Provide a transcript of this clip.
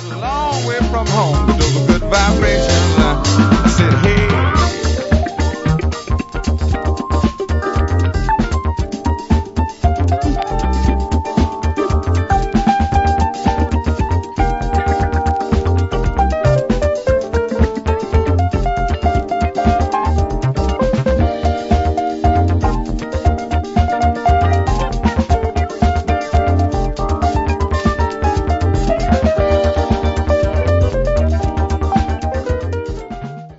a long way from home, but those are good vibrations. I said, hey.